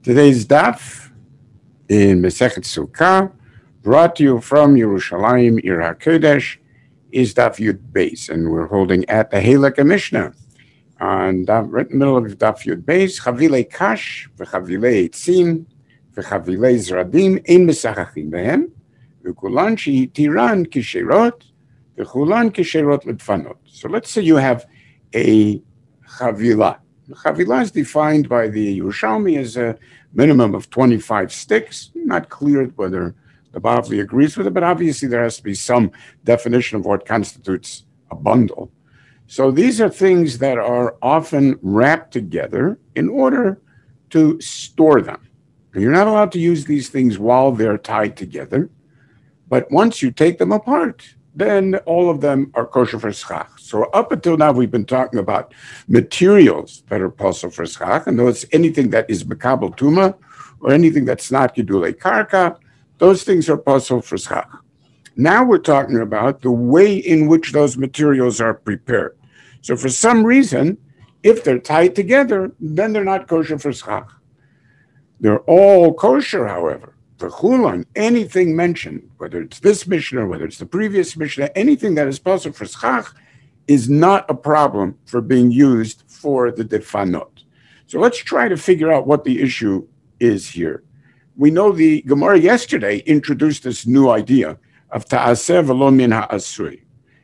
Today's daf in Masechet Sukkah, brought to you from Yerushalayim, Ir HaKodesh, is daf Yud Beis, and we're holding at the Halakha Mishnah. On right in the middle of daf Yud Beis, Chavilei Kash, v'Chavilei Eitzim, v'Chavilei Zradim, ein mesachachim behem, v'kulan she'itiran kisherot, v'kulan kisherot l'dfanot. So let's say you have a Chavilah. Chavilah is defined by the Yerushalmi as a minimum of 25 sticks. Not clear whether the Bavli agrees with it, but obviously there has to be some definition of what constitutes a bundle. So these are things that are often wrapped together in order to store them. And you're not allowed to use these things while they're tied together, but once you take them apart, then all of them are kosher for schach. So up until now, we've been talking about materials that are possible for schach, and those anything that is mekabel tuma or anything that's not gedulei karka, those things are possible for schach. Now we're talking about the way in which those materials are prepared. So for some reason, if they're tied together, then they're not kosher for schach. They're all kosher, however. The chulan, anything mentioned, whether it's this Mishnah, whether it's the previous Mishnah, anything that is possible for schach is not a problem for being used for the defanot. So let's try to figure out what the issue is here. We know the Gemara yesterday introduced this new idea of ta'aseh v'lo min ha'asui.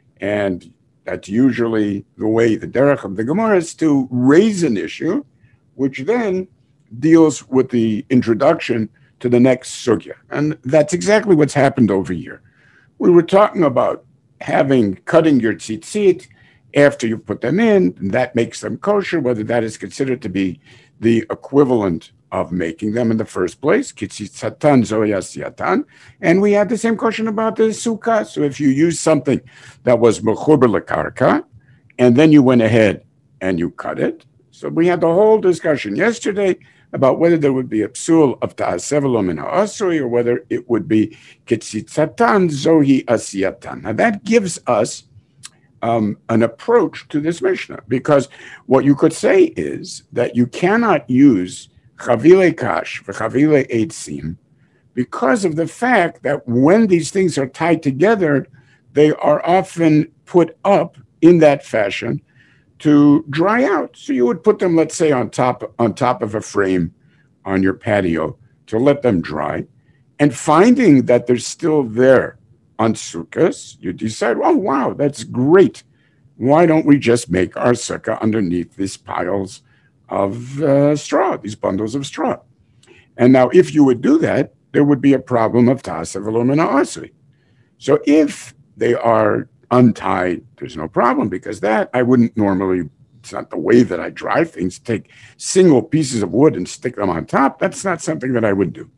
And that's usually the way, the derech of the Gemara is to raise an issue, which then deals with the introduction to the next sugya. And that's exactly what's happened over here. We were talking about cutting your tzitzit after you put them in, and that makes them kosher, whether that is considered to be the equivalent of making them in the first place, kitzitzatan zoyasiyatan. And we had the same question about the sukkah. So if you use something that was mechuber lekarka, and then you went ahead and you cut it. So we had the whole discussion yesterday about whether there would be a psul of ta'aseh v'lo min ha'asui or whether it would be kitzitzatan zohi asiyatan. Now that gives us an approach to this Mishnah, because what you could say is that you cannot use chavilei kash v'chavilei eitzim because of the fact that when these things are tied together, they are often put up in that fashion to dry out. So you would put them, let's say, on top of a frame on your patio to let them dry. And finding that they're still there on sukkahs, you decide, oh, wow, that's great. Why don't we just make our sukkah underneath these piles of straw, these bundles of straw? And now if you would do that, there would be a problem of ta'aseh v'lo min ha'asui. So if they are untied, there's no problem, because that I wouldn't normally, it's not the way that I dry things, take single pieces of wood and stick them on top. That's not something that I would do.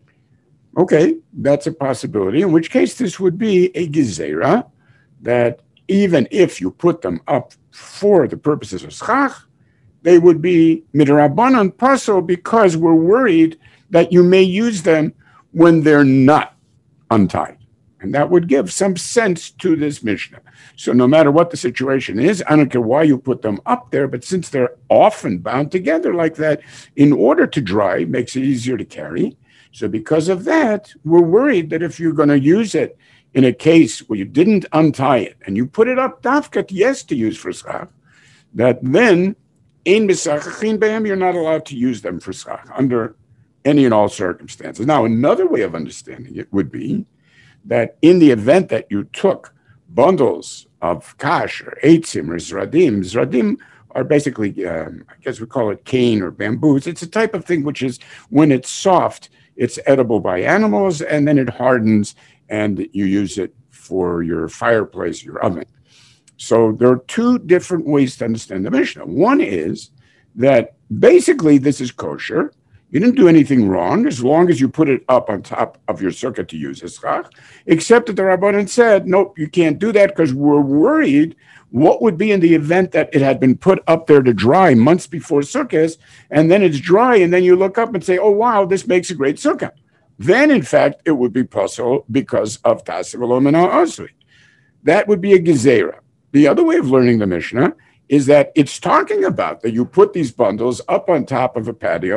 Okay, that's a possibility, in which case this would be a gezerah, that even if you put them up for the purposes of schach, they would be midrabanan pasul, because we're worried that you may use them when they're not untied. And that would give some sense to this Mishnah. So no matter what the situation is, I don't care why you put them up there, but since they're often bound together like that, in order to dry, it makes it easier to carry. So because of that, we're worried that if you're going to use it in a case where you didn't untie it and you put it up dafkat, yes, to use for schach, that then ein mesachachin behem, you're not allowed to use them for schach under any and all circumstances. Now, another way of understanding it would be that in the event that you took bundles of kash or eitzim or zradim are basically, I guess we call it cane or bamboos. It's a type of thing which is, when it's soft, it's edible by animals, and then it hardens and you use it for your fireplace, your oven. So there are two different ways to understand the Mishnah. One is that basically this is kosher. You didn't do anything wrong as long as you put it up on top of your sukkah to use as schach, except that the Rabbanan said, nope, you can't do that because we're worried what would be in the event that it had been put up there to dry months before sukkahs, and then it's dry, and then you look up and say, oh, wow, this makes a great sukkah. Then, in fact, it would be possible because of ta'aseh v'lo min ha'asui. That would be a gezerah. The other way of learning the Mishnah is that it's talking about that you put these bundles up on top of a patio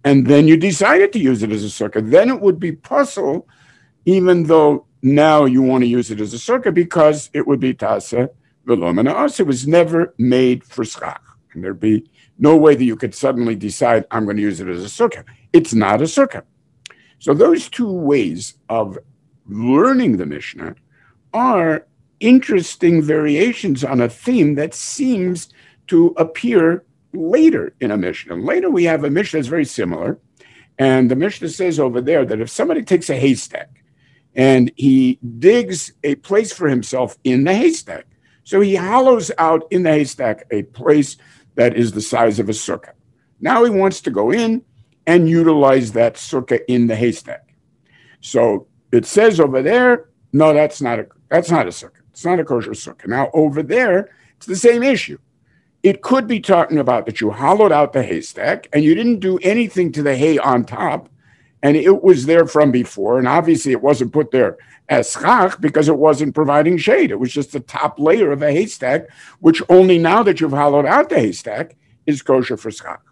and then you decided to use it as a sukkah, then it would be puzzle, even though now you want to use it as a sukkah, because it would be tasa v'lo mena'os. It was never made for schach. And there'd be no way that you could suddenly decide, I'm going to use it as a sukkah. It's not a sukkah. So those two ways of learning the Mishnah are interesting variations on a theme that seems to appear later in a Mishnah. Later we have a Mishnah that's very similar. And the Mishnah says over there that if somebody takes a haystack and he digs a place for himself in the haystack, so he hollows out in the haystack a place that is the size of a sukkah. Now he wants to go in and utilize that sukkah in the haystack. So it says over there, no, that's not a sukkah. It's not a kosher sukkah. Now over there, it's the same issue. It could be talking about that you hollowed out the haystack and you didn't do anything to the hay on top, and it was there from before, and obviously it wasn't put there as schach because it wasn't providing shade. It was just the top layer of a haystack, which only now that you've hollowed out the haystack is kosher for schach.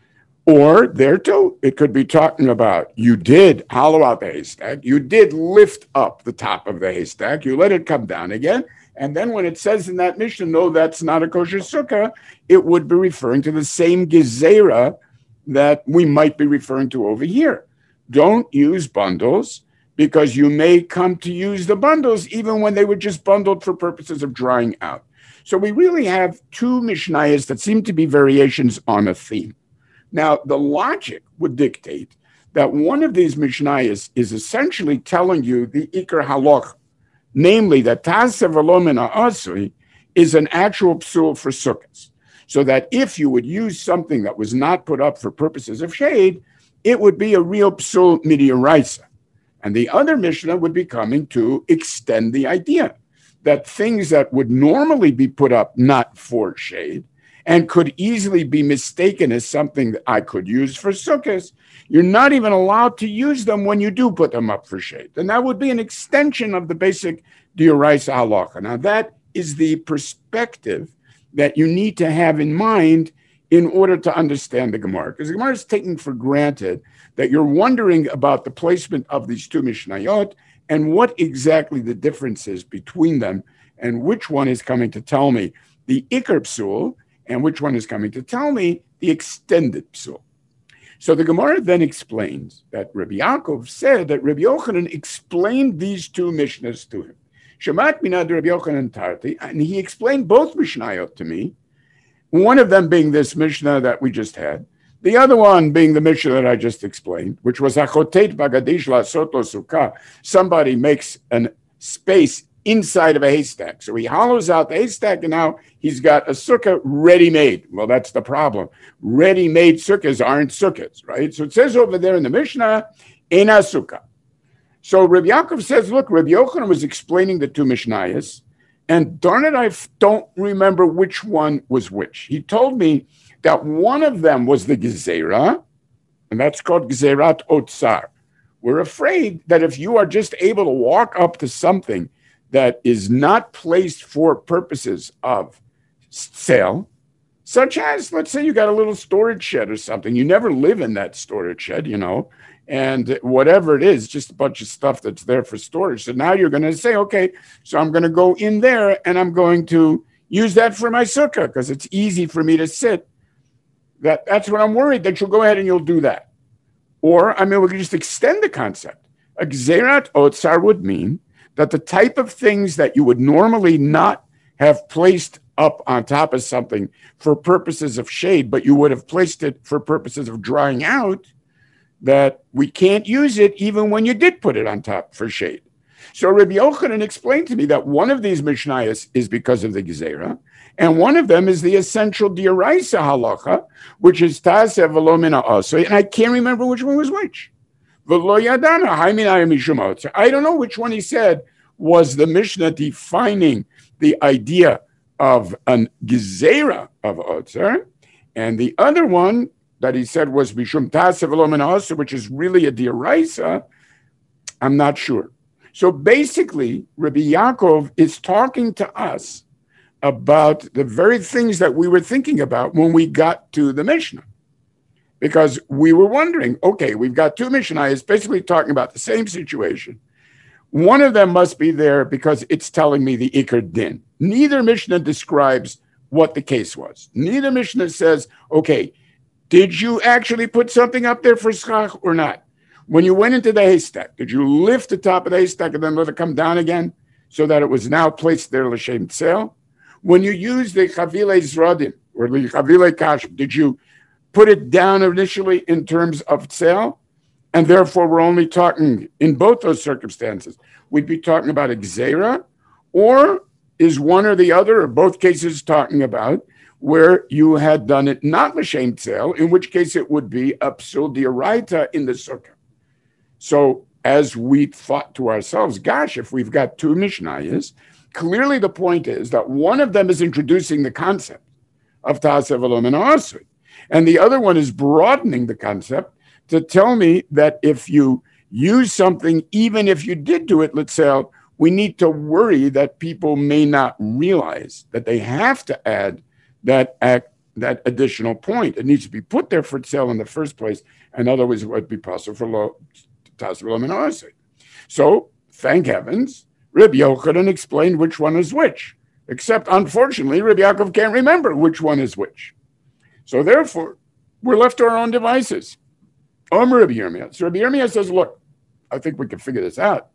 Or there too, it could be talking about you did hollow out the haystack, you did lift up the top of the haystack, you let it come down again, and then when it says in that Mishnah, no, that's not a kosher sukkah, it would be referring to the same gezerah that we might be referring to over here. Don't use bundles because you may come to use the bundles even when they were just bundled for purposes of drying out. So we really have two Mishnayos that seem to be variations on a theme. Now, the logic would dictate that one of these Mishnayos is essentially telling you the Iker Haloch, namely that Tasa v'lo mena'asui is an actual psul for sukkahs. So that if you would use something that was not put up for purposes of shade, it would be a real psul midioraisa. And the other Mishnah would be coming to extend the idea that things that would normally be put up not for shade and could easily be mistaken as something that I could use for sukkahs, you're not even allowed to use them when you do put them up for shade. And that would be an extension of the basic dioraisa halacha. Now, that is the perspective that you need to have in mind in order to understand the Gemara. Because the Gemara is taking for granted that you're wondering about the placement of these two Mishnayot and what exactly the difference is between them and which one is coming to tell me the Iker Psul and which one is coming to tell me the extended psul. So the Gemara then explains that Rabbi Yaakov said that Rabbi Yochanan explained these two Mishnahs to him. Shemat minad Rabbi Yochanan Tarti, and he explained both Mishnayot to me, one of them being this Mishnah that we just had, the other one being the Mishnah that I just explained, which was Achotet Bagadish Lasot Lo Sukkah. Somebody makes a space inside of a haystack. So he hollows out the haystack, and now he's got a sukkah ready-made. Well, that's the problem. Ready-made sukkahs aren't sukkahs, right? So it says over there in the Mishnah, Ena sukkah. So Rabbi Yaakov says, look, Rabbi Yochanan was explaining the two Mishnayos, and darn it, I don't remember which one was which. He told me that one of them was the Gezerah, and that's called Gezerat Otsar. We're afraid that if you are just able to walk up to something that is not placed for purposes of sale, such as, let's say you got a little storage shed or something. You never live in that storage shed, and whatever it is, just a bunch of stuff that's there for storage. So now you're going to say, okay, so I'm going to go in there and I'm going to use that for my sukkah because it's easy for me to sit. That's what I'm worried, that you'll go ahead and you'll do that. Or, we can just extend the concept. A Gzerat Otsar would mean that the type of things that you would normally not have placed up on top of something for purposes of shade, but you would have placed it for purposes of drying out, that we can't use it even when you did put it on top for shade. So Rabbi Yochanan explained to me that one of these Mishnayos is because of the Gezerah, and one of them is the essential Dioraisa halacha, which is Taseh v'lo mena'asui, and I can't remember which one was which. I don't know which one he said was the Mishnah defining the idea of an gezerah of Otzar, and the other one that he said was Mishum Taseh v'lo mena'asui, which is really a Dioraisa. I'm not sure. So basically, Rabbi Yaakov is talking to us about the very things that we were thinking about when we got to the Mishnah. because we were wondering, okay, we've got two Mishnayos basically talking about the same situation. One of them must be there because it's telling me the Iker Din. Neither Mishnah describes what the case was. Neither Mishnah says, okay, did you actually put something up there for schach or not? When you went into the haystack, did you lift the top of the haystack and then let it come down again so that it was now placed there l'shem tzel? When you used the chavile zradim or the chavile kashem, did you put it down initially in terms of tzel? And therefore, we're only talking, in both those circumstances, we'd be talking about a gzeira, or is one or the other, or both cases talking about where you had done it not l'shem tzel, in which case it would be a psul d'oraita in the sukkah. So as we thought to ourselves, gosh, if we've got two Mishnayos, clearly the point is that one of them is introducing the concept of ta'aseh v'lo min ha'asui, and the other one is broadening the concept to tell me that if you use something, even if you did do it, let's say, we need to worry that people may not realize that they have to add that additional point. It needs to be put there for sale in the first place, and otherwise it would be possible for ta'aseh v'lo min ha'asui. So, thank heavens, Rabbi Yochanan explained which one is which, except, unfortunately, Rabbi Yaakov can't remember which one is which. So, therefore, we're left to our own devices. Omer Rabbi Yirmiyah. So Rabbi Yirmiyah says, look, I think we can figure this out.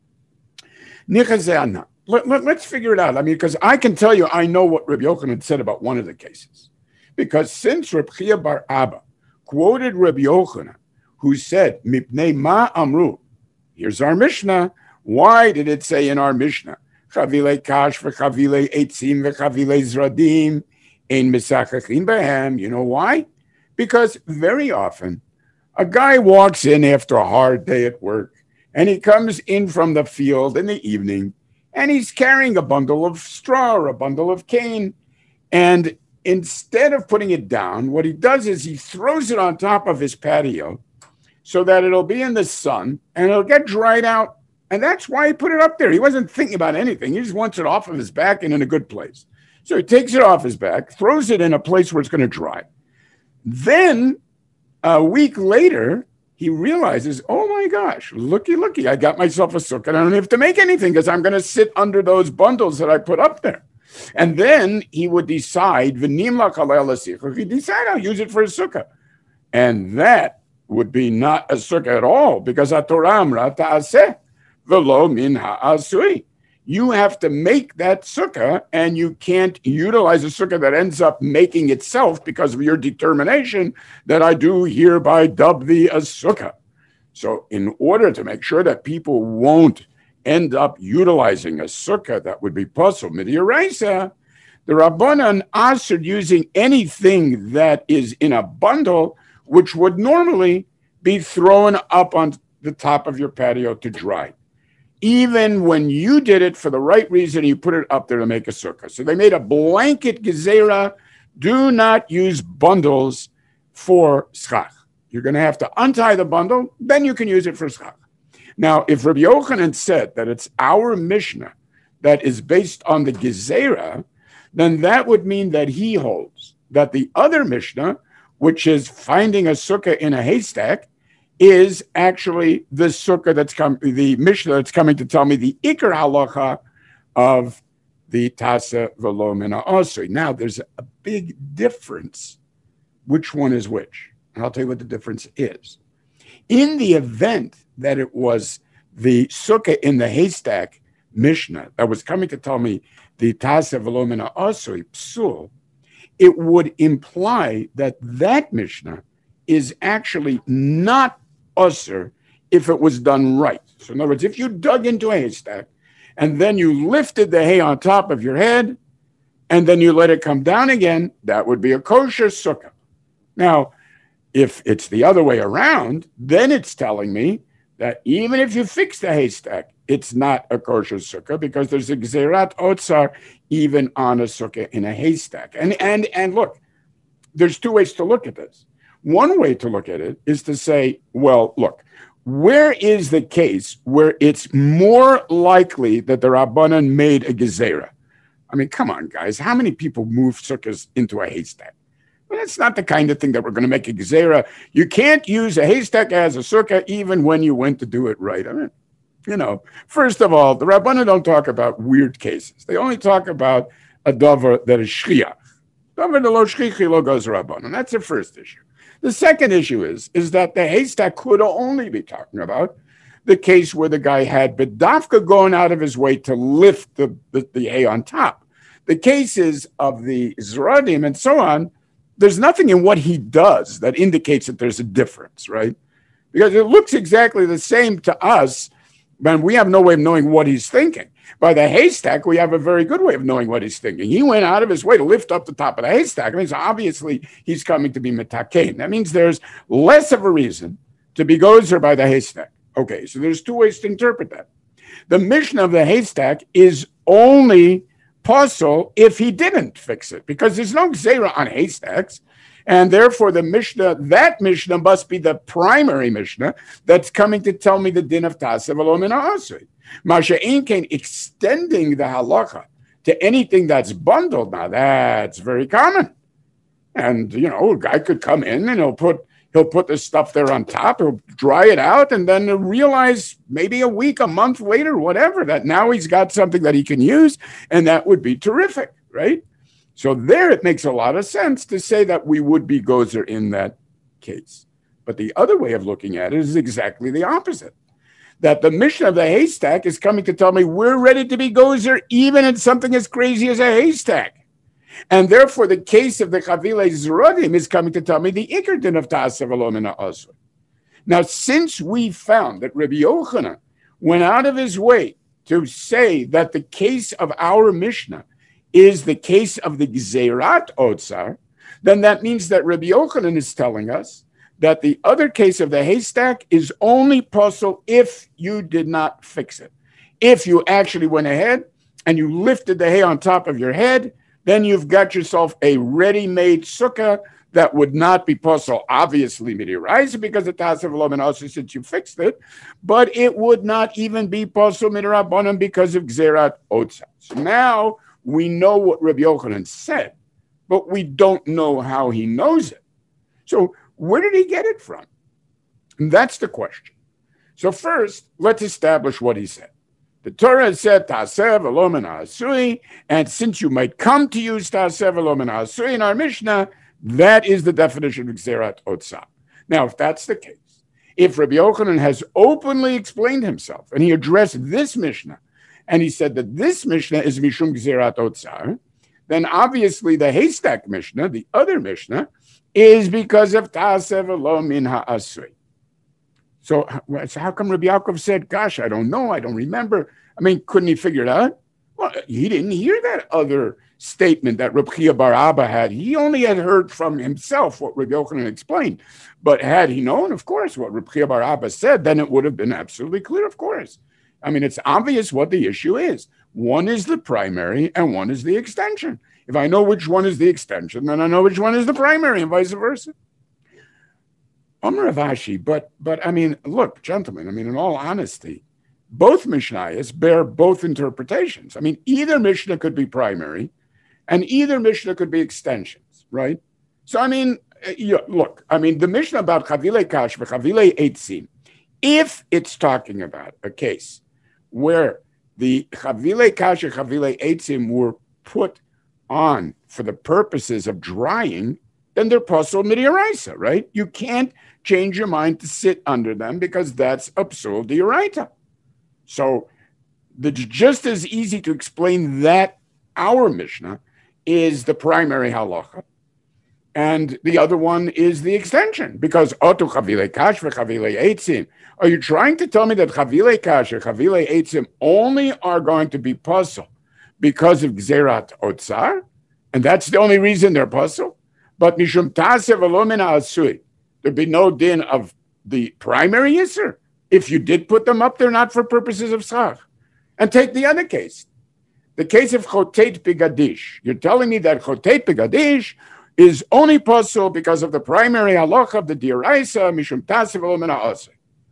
Let's figure it out. I mean, because I can tell you, I know what Rabbi Yochanan said about one of the cases. Because since Rabbi Chia bar Abba quoted Rabbi Yochanan, who said, Mipnei ma amru, here's our Mishnah. Why did it say in our Mishnah, Chavile kash v'chavile eitzim v'chavile zradim ein misachachin behem? You know why? Because very often, a guy walks in after a hard day at work, and he comes in from the field in the evening, and he's carrying a bundle of straw or a bundle of cane. And instead of putting it down, what he does is he throws it on top of his patio so that it'll be in the sun and it'll get dried out. And that's why he put it up there. He wasn't thinking about anything. He just wants it off of his back and in a good place. So he takes it off his back, throws it in a place where it's going to dry. Then a week later, he realizes, oh my gosh, looky, I got myself a sukkah. I don't have to make anything because I'm going to sit under those bundles that I put up there. And then he would decide, if he decide I'll use it for a sukkah. And that would be not a sukkah at all, because Torah amra ta'aseh v'lo min ha'asui. You have to make that sukkah, and you can't utilize a sukkah that ends up making itself because of your determination that I do hereby dub thee a sukkah. So in order to make sure that people won't end up utilizing a sukkah that would be pasul midiraisa, the Rabbanan assered using anything that is in a bundle, which would normally be thrown up on the top of your patio to dry. Even when you did it for the right reason, you put it up there to make a sukkah. So they made a blanket gezerah, do not use bundles for schach. You're going to have to untie the bundle, then you can use it for schach. Now, if Rabbi Yochanan said that it's our Mishnah that is based on the gezerah, then that would mean that he holds that the other Mishnah, which is finding a sukkah in a haystack, is actually the sukkah the Mishnah that's coming to tell me the Iker halacha of the ta'aseh v'lo min ha'asui. Now, there's a big difference. Which one is which? And I'll tell you what the difference is. In the event that it was the sukkah in the haystack Mishnah that was coming to tell me the ta'aseh v'lo min ha'asui psul, it would imply that Mishnah is actually not usher if it was done right. So in other words, if you dug into a haystack and then you lifted the hay on top of your head and then you let it come down again, that would be a kosher sukkah. Now, if it's the other way around, then it's telling me that even if you fix the haystack, it's not a kosher sukkah because there's a gzerat otzar even on a sukkah in a haystack. And look, there's two ways to look at this. One way to look at it is to say, well, look, where is the case where it's more likely that the Rabbanan made a gezerah? I mean, come on, guys. How many people move sukkahs into a haystack? That's not the kind of thing that we're going to make a gzera. You can't use a haystack as a sukkah even when you went to do it right. I mean, first of all, the Rabbanan don't talk about weird cases. They only talk about a davar that is shchiyah. Davar lo shchichi lo goes Rabbanan. That's the first issue. The second issue is that the haystack could only be talking about the case where the guy had bedavka going out of his way to lift the hay on top. The cases of the zeradim and so on, there's nothing in what he does that indicates that there's a difference, right? Because it looks exactly the same to us, but we have no way of knowing what he's thinking. By the haystack, we have a very good way of knowing what he's thinking. He went out of his way to lift up the top of the haystack. I mean, so obviously he's coming to be metakein. That means there's less of a reason to be gozer by the haystack. Okay, so there's two ways to interpret that. The mission of the haystack is only puzzle if he didn't fix it, because there's no gzera on haystacks, and therefore the Mishnah, that Mishnah must be the primary Mishnah that's coming to tell me the din of Tasev V'lo Min Ha'asui. Masha Einkein, extending the halacha to anything that's bundled, now that's very common. And, a guy could come in and he'll put the stuff there on top, he'll dry it out, and then he'll realize maybe a week, a month later, whatever, that now he's got something that he can use, and that would be terrific, right? So there it makes a lot of sense to say that we would be gozer in that case. But the other way of looking at it is exactly the opposite. That the mission of the haystack is coming to tell me we're ready to be gozer even in something as crazy as a haystack. And therefore, the case of the Chavilei Zeradim is coming to tell me the Iker din of Tasev V'lo Min Ha'asui. Now, since we found that Rabbi Yochanan went out of his way to say that the case of our Mishnah is the case of the Gzerat Otzar, then that means that Rabbi Yochanan is telling us that the other case of the haystack is only possible if you did not fix it. If you actually went ahead and you lifted the hay on top of your head, then you've got yourself a ready-made sukkah that would not be possible, obviously, midiraisa, because the Tasev V'lo Min Ha'asui, since you fixed it, but it would not even be possible midirabanan because of Gzerat Otzar. So now we know what Rabbi Yochanan said, but we don't know how he knows it. So where did he get it from? And that's the question. So first, let's establish what he said. The Torah said, Tasev V'lo Min Ha'asui, and since you might come to use Tasev V'lo Min Ha'asui in our Mishnah, that is the definition of Gzerat Otzar. Now, if that's the case, if Rabbi Yochanan has openly explained himself, and he addressed this Mishnah, and he said that this Mishnah is Mishum Gzerat Otzar, then obviously the haystack Mishnah, the other Mishnah, is because of Tasev V'lo Min Ha'asui. So how come Rabbi Yaakov said, gosh, I don't know, I don't remember. I mean, couldn't he figure it out? Well, he didn't hear that other statement that Reb Chia bar Abba had. He only had heard from himself what Rabbi Yochanan explained. But had he known, of course, what Reb Chia bar Abba said, then it would have been absolutely clear, of course. I mean, it's obvious what the issue is. One is the primary and one is the extension. If I know which one is the extension, then I know which one is the primary and vice versa. Amar Avashi, but I mean, look, gentlemen, I mean, in all honesty, both Mishnayos bear both interpretations. I mean, either Mishnah could be primary and either Mishnah could be extensions, right? So, I mean, look, I mean, the Mishnah about Chavilei Kash v'Chavilei Eitzim, if it's talking about a case where the Chavilei Kash and Chavilei Eitzim were put on for the purposes of drying, then they're pasul midiraisa, right? You can't change your mind to sit under them because that's a psul d'oraita. So just as easy to explain that our Mishnah is the primary halacha, and the other one is the extension, because otu chavilei kash v'chavilei eitzim. Are you trying to tell me that chavilei kash or chavilei eitzim only are going to be pasul because of gzerat otzar, and that's the only reason they're pasul? But mishum Tasev V'lo Min Ha'asui, there'd be no din of the primary yisur if you did put them up there, not for purposes of schach. And take the other case, the case of chotet pigadish. You're telling me that chotet pigadish is only possible because of the primary halacha of the dioraisa mishum Tasev V'lo Min Ha'asui.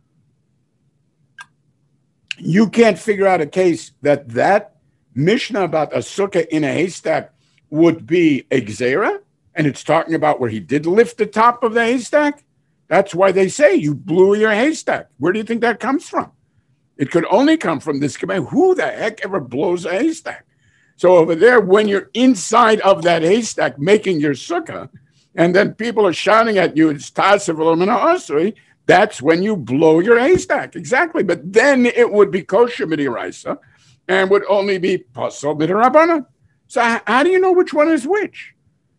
You can't figure out a case that Mishnah about a sukkah in a haystack would be a gzera. And it's talking about where he did lift the top of the haystack. That's why they say you blew your haystack. Where do you think that comes from? It could only come from this command. Who the heck ever blows a haystack? So over there, when you're inside of that haystack making your sukkah, and then people are shouting at you, it's tasavulumina, that's when you blow your haystack. Exactly. But then it would be kosher midiraisa and would only be pasal midirabana. So how do you know which one is which?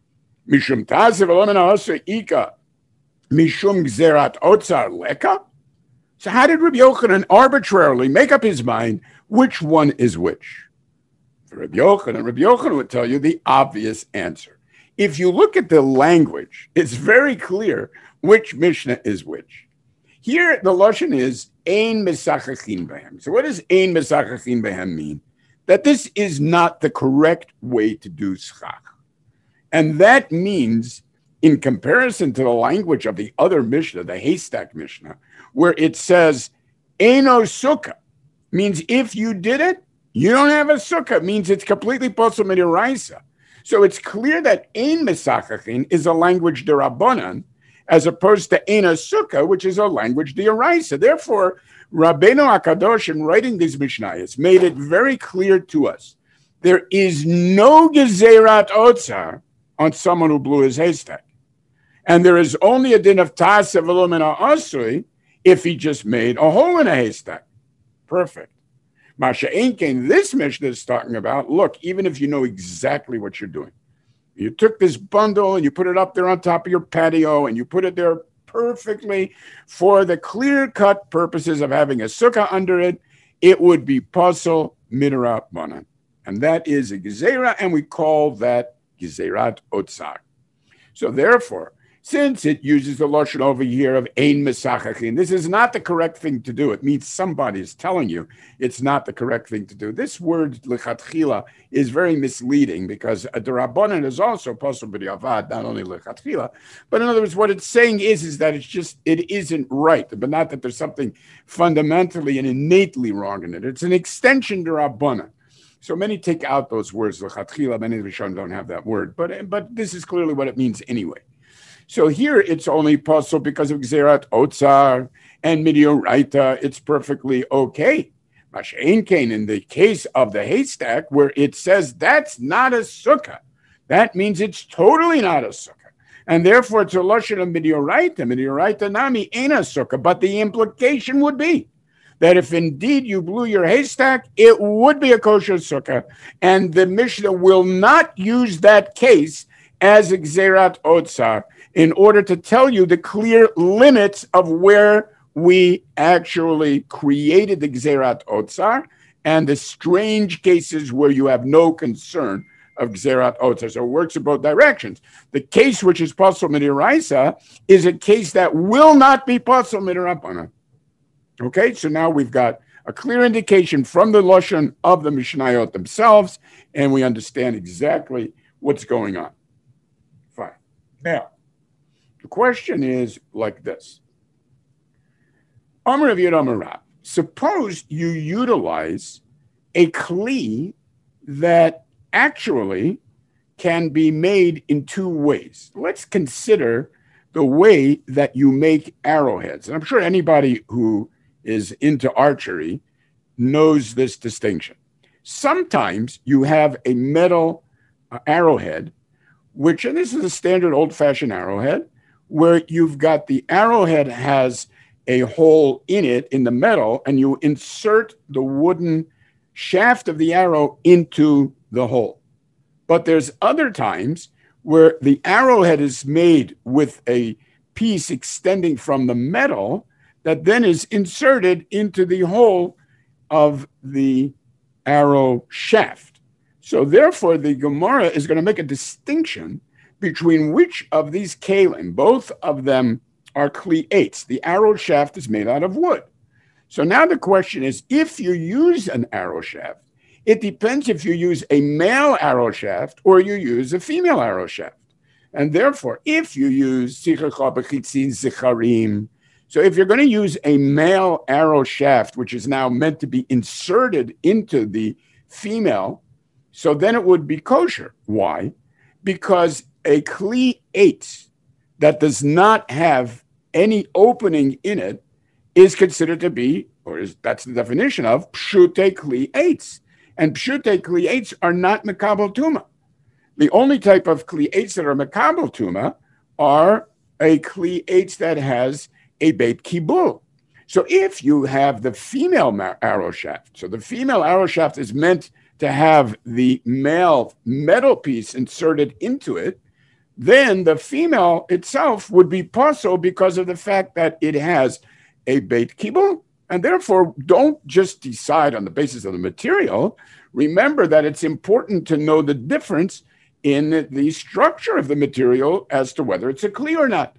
Mishum tasavulumina ika mishum gzerat otzar leka. So how did Rabbi Yochanan arbitrarily make up his mind which one is which? For Rabbi Yochanan would tell you the obvious answer. If you look at the language, it's very clear which Mishnah is which. Here, the Lashon is Ein Mesachachin Behem. So what does Ein Mesachachin Behem mean? That this is not the correct way to do schach. And that means, in comparison to the language of the other Mishnah, the haystack Mishnah, where it says, Eino sukkah, means if you did it, you don't have a sukkah, means it's completely posel midiraisa. So it's clear that Ein Mesachachin is a language derabanan, as opposed to Ein Sukkah, which is a language deraisa. Therefore, Rabbeinu HaKadosh, in writing these Mishnayos, made it very clear to us, there is no gezerat otzar on someone who blew his haystack. And there is only a din of ta'aseh v'lo min ha'asui if he just made a hole in a haystack. Perfect. Masha Einkein, this Mishnah is talking about, look, even if you know exactly what you're doing, you took this bundle and you put it up there on top of your patio and you put it there perfectly for the clear-cut purposes of having a sukkah under it, it would be pasal midrabanan. And that is a gezerah, and we call that gezerat otzar. So therefore, since it uses the lashon over here of ein mesachachin, this is not the correct thing to do. It means somebody is telling you it's not the correct thing to do. This word lechatchila is very misleading because a derabanan is also pasal b'diavad, not only lechatchila, but in other words, what it's saying is that it isn't right, but not that there's something fundamentally and innately wrong in it. It's an extension derabanan. So many take out those words lechatchila. Many of the Rishonim don't have that word, but this is clearly what it means anyway. So here it's only possible because of Gzerat Otzar and Midioraita, it's perfectly okay. Mashain Kain, in the case of the haystack, where it says that's not a sukkah, that means it's totally not a sukkah. And therefore it's a lashon of Midioraita nami ain't a sukkah. But the implication would be that if indeed you blew your haystack, it would be a kosher sukkah. And the Mishnah will not use that case as a Gzerat Otzar in order to tell you the clear limits of where we actually created the Gzerat Otzar and the strange cases where you have no concern of Gzerat Otzar. So it works in both directions. The case which is pasal midiraisa is a case that will not be pasal midirabbanan. Okay, so now we've got a clear indication from the lashon of the Mishnayot themselves, and we understand exactly what's going on. Fine. Now, the question is like this. Amar Rav Yud Amar Rav, suppose you utilize a kli that actually can be made in two ways. Let's consider the way that you make arrowheads. And I'm sure anybody who is into archery knows this distinction. Sometimes you have a metal arrowhead, which, and this is a standard old-fashioned arrowhead, where you've got the arrowhead has a hole in it in the metal, and you insert the wooden shaft of the arrow into the hole. But there's other times where the arrowhead is made with a piece extending from the metal that then is inserted into the hole of the arrow shaft. So therefore, the Gemara is going to make a distinction between which of these kalim, both of them are kli-eitz. The arrow shaft is made out of wood. So now the question is, if you use an arrow shaft, it depends if you use a male arrow shaft or you use a female arrow shaft. And therefore, if you use sichacha b'chitzin zicharim, so if you're going to use a male arrow shaft, which is now meant to be inserted into the female, so then it would be kosher. Why? Because a Kli eitz that does not have any opening in it is considered to be, that's the definition of pshute Kli eitz. And pshute Kli eitz are not mekabel tuma. The only type of Kli eitz that are mekabel tuma are a Kli eitz that has a beit kibul. So if you have the female arrow shaft, so the female arrow shaft is meant to have the male metal piece inserted into it, then the female itself would be pasul because of the fact that it has a beit kibul. And therefore, don't just decide on the basis of the material. Remember that it's important to know the difference in the structure of the material as to whether it's a kli or not.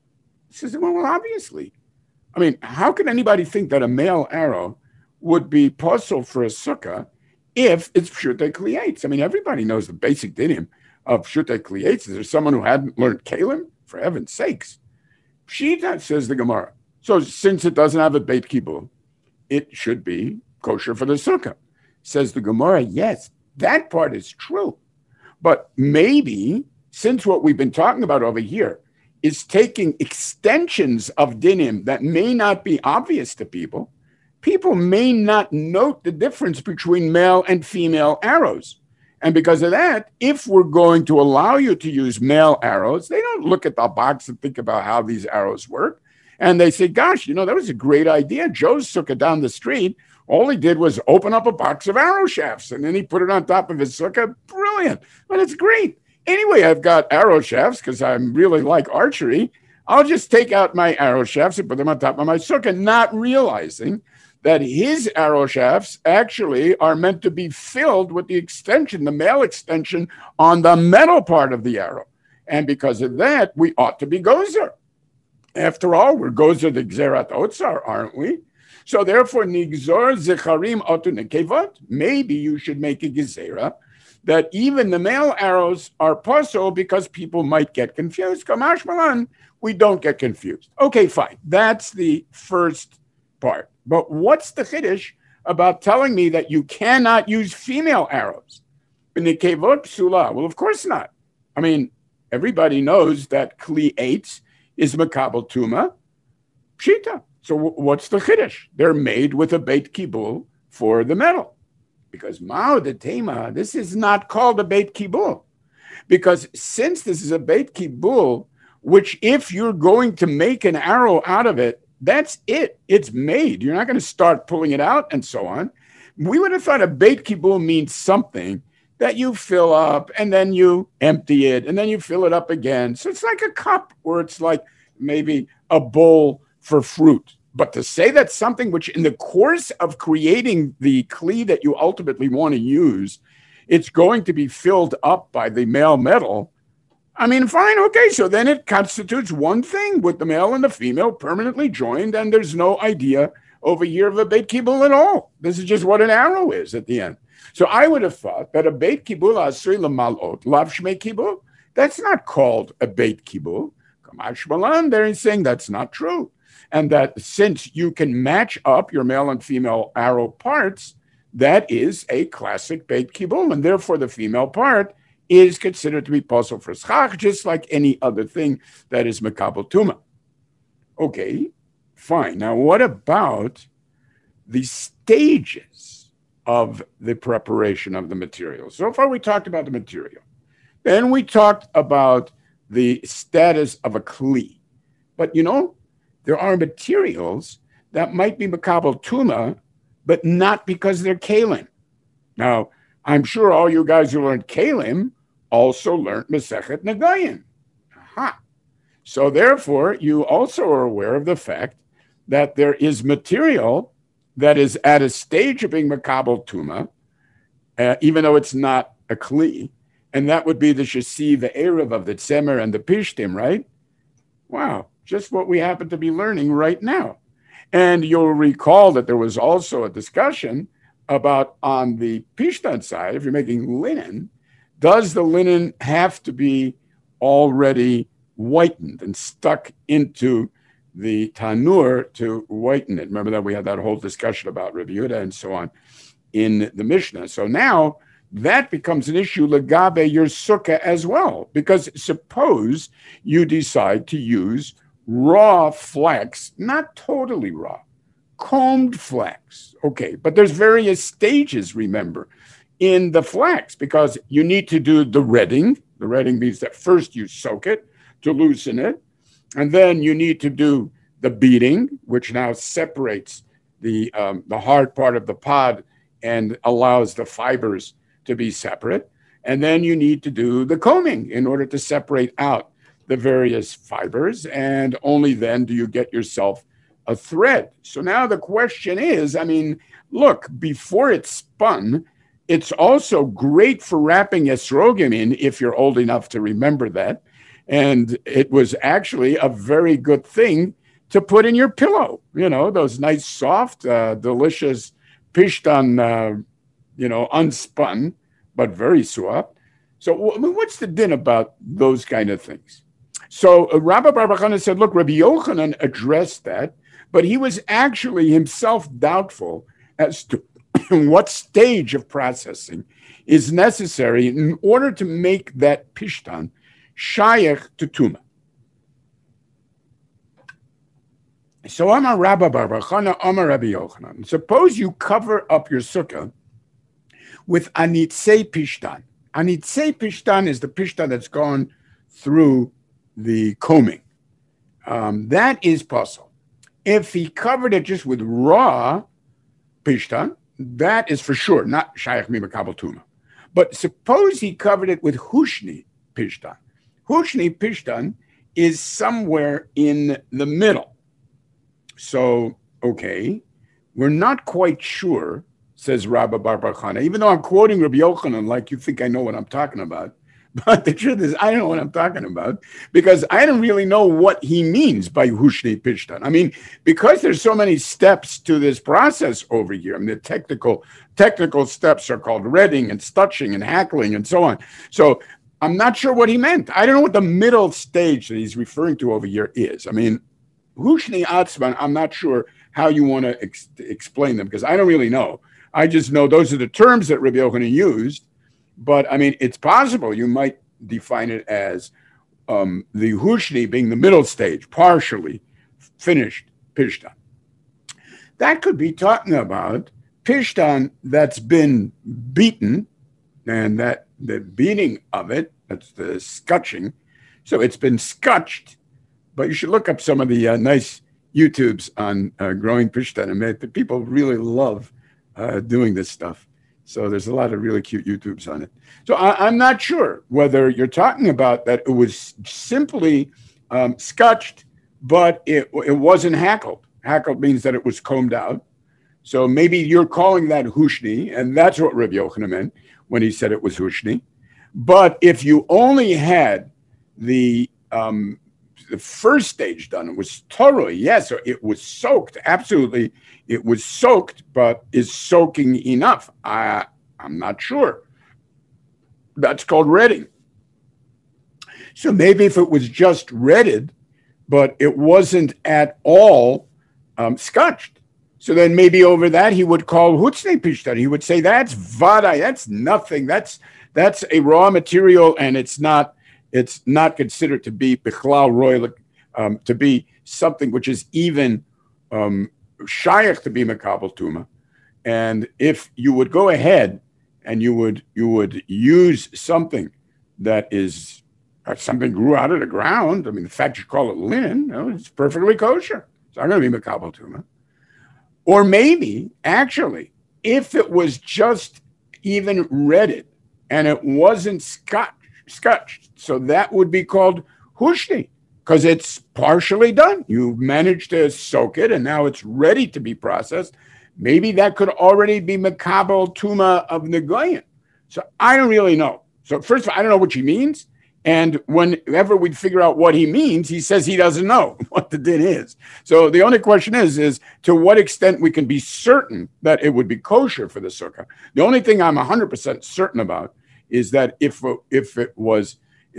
He says, well, obviously. I mean, how can anybody think that a male arrow would be pasul for a sukkah if it's pshute Kli eitz? I mean, everybody knows the basic dinim of pshute Kli eitz. Is there someone who hadn't learned kalim? For heaven's sakes. Pshita, says the Gemara. So since it doesn't have a beit kibul, it should be kosher for the sukkah. Says the Gemara, yes, that part is true. But maybe, since what we've been talking about over here is taking extensions of dinim that may not be obvious to people, people may not note the difference between male and female arrows. And because of that, if we're going to allow you to use male arrows, they don't look at the box and think about how these arrows work. And they say, gosh, that was a great idea. Joe's sukkah down the street, all he did was open up a box of arrow shafts, and then he put it on top of his sukkah. Brilliant. But it's great. Anyway, I've got arrow shafts because I really like archery. I'll just take out my arrow shafts and put them on top of my sukkah, not realizing that his arrow shafts actually are meant to be filled with the extension, the male extension on the metal part of the arrow. And because of that, we ought to be gozer. After all, we're gozer the gzerat otzar, aren't we? So therefore, nigzor zecharim otu nekevot, maybe you should make a gezerah that even the male arrows are pasul because people might get confused. Kamash malan, we don't get confused. Okay, fine. That's the first part. But what's the chiddush about telling me that you cannot use female arrows? Nekevot psula. Well, of course not. I mean, everybody knows that Kli eitz is mekabel tuma pshita. So what's the chiddush? They're made with a beit kibul for the metal. Because Mao de Tema, this is not called a beit kibul. Because since this is a beit kibul, which if you're going to make an arrow out of it, that's it. It's made. You're not going to start pulling it out and so on. We would have thought a beit kibul means something that you fill up and then you empty it and then you fill it up again. So it's like a cup or it's like maybe a bowl for fruit. But to say that something which in the course of creating the kli that you ultimately want to use, it's going to be filled up by the male metal. I mean, fine, okay, so then it constitutes one thing with the male and the female permanently joined, and there's no idea over here of a beit kibul at all. This is just what an arrow is at the end. So I would have thought that a beit kibul asri l'malot, lav shmei kibul, that's not called a beit kibul. Kamash malan, they're saying that's not true. And that since you can match up your male and female arrow parts, that is a classic beit kibul, and therefore the female part is considered to be pasul for schach, just like any other thing that is mekabel tuma. Okay, fine. Now, what about the stages of the preparation of the material? So far, we talked about the material. Then we talked about the status of a kli. But there are materials that might be mekabel tuma, but not because they're kalim. Now, I'm sure all you guys who learned kalim also learned Masechet Nagayin. Aha. So therefore, you also are aware of the fact that there is material that is at a stage of being mekabel tuma, even though it's not a kli, and that would be the shasi, the erev of the tzemer and the pishtim, right? Wow. Just what we happen to be learning right now. And you'll recall that there was also a discussion about on the pishtan side, if you're making linen, does the linen have to be already whitened and stuck into the tanur to whiten it? Remember that we had that whole discussion about Rabbi Yehuda and so on in the Mishnah. So now that becomes an issue legabe your sukkah as well. Because suppose you decide to use raw flax, not totally raw, combed flax. Okay, but there's various stages, remember, in the flax because you need to do the redding. The redding means that first you soak it to loosen it, and then you need to do the beating, which now separates the hard part of the pod and allows the fibers to be separate. And then you need to do the combing in order to separate out the various fibers. And only then do you get yourself a thread. So now the question is, I mean, look, before it's spun, it's also great for wrapping esrogim in if you're old enough to remember that. And it was actually a very good thing to put in your pillow, those nice, soft, delicious pishtan, unspun, but very soft. So what's the din about those kind of things? So Rabbi Bar Bar Chana said, look, Rabbi Yochanan addressed that, but he was actually himself doubtful as to what stage of processing is necessary in order to make that pishtan shayach to tuma. So Amar Rabbi Bar Bar Chana, Amar Rabbi Yochanan. Suppose you cover up your sukkah with anitzei pishtan. Anitzei pishtan is the pishtan that's gone through the combing. That is possible. If he covered it just with raw pishtan, that is for sure not shayach mimakabel tuma. But suppose he covered it with hushni pishtan. Hushni pishtan is somewhere in the middle. So, okay, we're not quite sure, says Rabbi Bar Bar Chana, even though I'm quoting Rabbi Yochanan like you think I know what I'm talking about. But the truth is, I don't know what I'm talking about because I don't really know what he means by hushni pishtan. I mean, because there's so many steps to this process over here. I mean, the technical steps are called redding and stutching and hackling and so on. So I'm not sure what he meant. I don't know what the middle stage that he's referring to over here is. I mean, hushni atzman, I'm not sure how you want to explain them because I don't really know. I just know those are the terms that Rabbi Yochanan used. But I mean, it's possible you might define it as the hushni being the middle stage, partially finished pishtan. That could be talking about pishtan that's been beaten, and that the beating of it, that's the scutching. So it's been scutched, but you should look up some of the nice YouTubes on growing pishtan. And people really love doing this stuff. So there's a lot of really cute YouTubes on it. So I'm not sure whether you're talking about that it was simply scutched, but it wasn't hackled. Hackled means that it was combed out. So maybe you're calling that hushni, and that's what Rabbi Yochanan meant when he said it was hushni. But if you only had the first stage done, it was totally, yes, it was soaked, absolutely. It was soaked, but is soaking enough? I'm not sure. That's called redding. So maybe if it was just redded, but it wasn't at all scotched, so then maybe over that he would call hutzne pishtan. He would say that's vadai, that's nothing. That's a raw material, and it's not considered to be bichlal royal, to be something which is even shayach to be makabel tuma. And if you would go ahead and you would use something that is something grew out of the ground, I mean, the fact you call it linen, it's perfectly kosher. It's not going to be makabel tuma. Or maybe, actually, if it was just even redded and it wasn't scotched, so that would be called hushni, because it's partially done. You managed to soak it, and now it's ready to be processed. Maybe that could already be makabel tuma of negoyin. So I don't really know. So first of all, I don't know what she means. And whenever we figure out what he means, he says he doesn't know what the din is. So the only question is to what extent we can be certain that it would be kosher for the sukkah. The only thing I'm 100% certain about is that if it was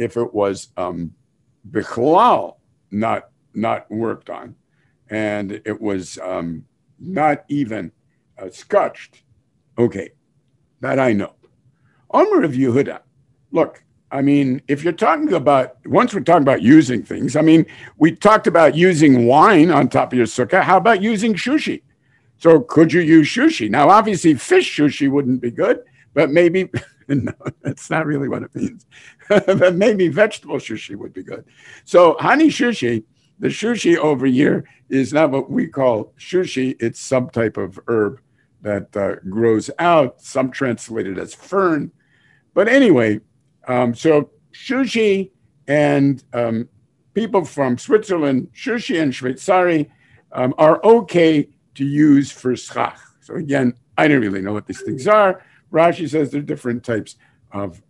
bichlal not worked on, and it was not even scotched, okay, that I know. Omer of Yehuda. Look, I mean, if you're talking about, once we're talking about using things, I mean, we talked about using wine on top of your sukkah. How about using shushi? So could you use shushi? Now, obviously, fish shushi wouldn't be good, but maybe, no, that's not really what it means. But maybe vegetable shushi would be good. So honey shushi, the shushi over here is not what we call shushi. It's some type of herb that grows out, some translated as fern. But anyway, so shushi and people from Switzerland, shushi and Shveitzari are okay to use for schach. So again, I don't really know what these things are. Rashi says they're different types of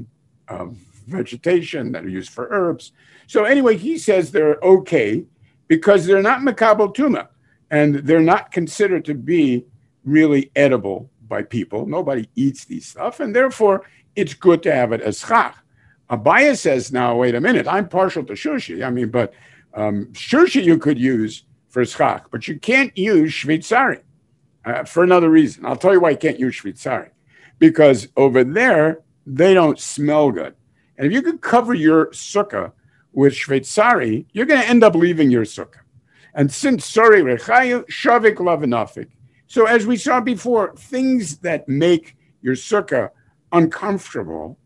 vegetation that are used for herbs. So anyway, he says they're okay because they're not makabel tuma, and they're not considered to be really edible by people. Nobody eats these stuff, and therefore it's good to have it as schach. Abaya says, now, wait a minute, I'm partial to shushi. I mean, but shushi you could use for schach, but you can't use shveitzari for another reason. I'll tell you why you can't use shveitzari. Because over there, they don't smell good. And if you could cover your sukkah with shveitzari, you're going to end up leaving your sukkah. And since sori rechayu, shavik lavanafik. So as we saw before, things that make your sukkah uncomfortable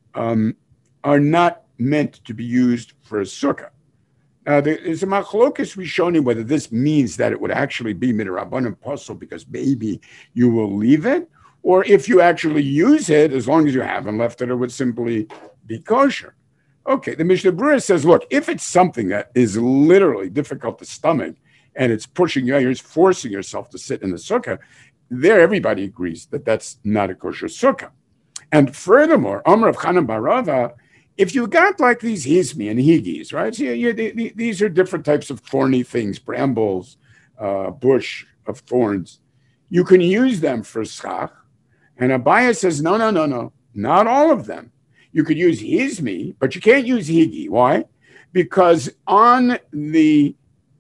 are not meant to be used for a sukkah. Now, there's a machlokas rishonim whether this means that it would actually be midrabanan pasul because maybe you will leave it, or if you actually use it, as long as you haven't left it, it would simply be kosher. Okay, the Mishnah Berurah says, look, if it's something that is literally difficult to stomach and it's pushing you, you're forcing yourself to sit in the sukkah, there everybody agrees that that's not a kosher sukkah. And furthermore, Amr of Chanan bar Rava, if you got like these hizmi and higis, right? So these are different types of thorny things, brambles, bush of thorns. You can use them for schach. And Abaya says, no, not all of them. You could use hizmi, but you can't use higi. Why? Because on the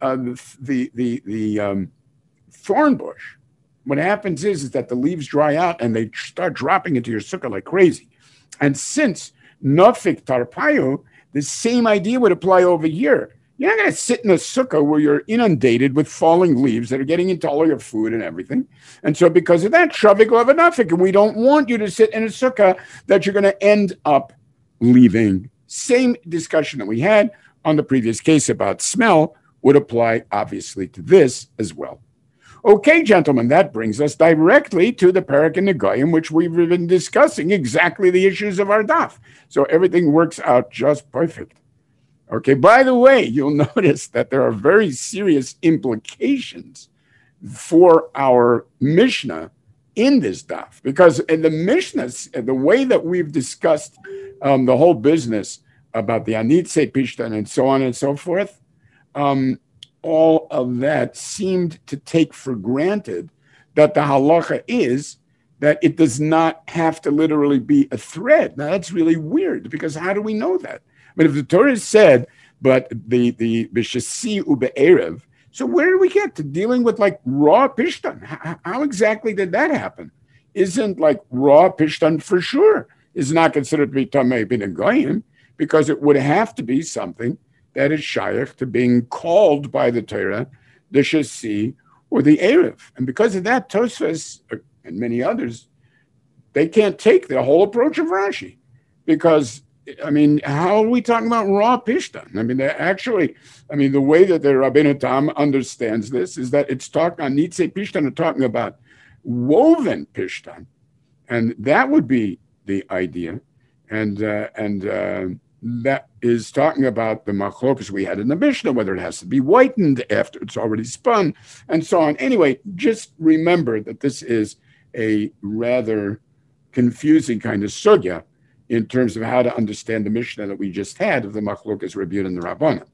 thorn bush, what happens is that the leaves dry out and they start dropping into your sukkah like crazy. And since nafik tarpayu, the same idea would apply over here. You're not going to sit in a sukkah where you're inundated with falling leaves that are getting into all your food and everything. And so because of that, shavik lavanafik, and we don't want you to sit in a sukkah that you're going to end up leaving. Same discussion that we had on the previous case about smell would apply, obviously, to this as well. Okay, gentlemen, that brings us directly to the Perek in Negayim, which we've been discussing exactly the issues of our daf. So everything works out just perfect. Okay, by the way, you'll notice that there are very serious implications for our Mishnah in this daf, because in the Mishnah, the way that we've discussed the whole business about the Anitze Pishtan and so on and so forth, all of that seemed to take for granted that the halacha is that it does not have to literally be a thread. Now, that's really weird, because how do we know that? But if the Torah said, but the b'shasi ube'erev, so where do we get to dealing with like raw pishtan? How exactly did that happen? Isn't like raw pishtan for sure is not considered to be tamei b'negoyim, because it would have to be something that is shaykh to being called by the Torah, the shasi or the erev. And because of that, Tosfos and many others, they can't take the whole approach of Rashi, because I mean, how are we talking about raw pishtan? I mean, the way that the Rabbeinu Tam understands this is that it's talking on Nitze Pishtan, are talking about woven pishtan, and that would be the idea, and that is talking about the machlokas we had in the Mishnah, whether it has to be whitened after it's already spun, and so on. Anyway, just remember that this is a rather confusing kind of sugya in terms of how to understand the Mishnah that we just had of the machlokas Rebbe and the Rabbanan.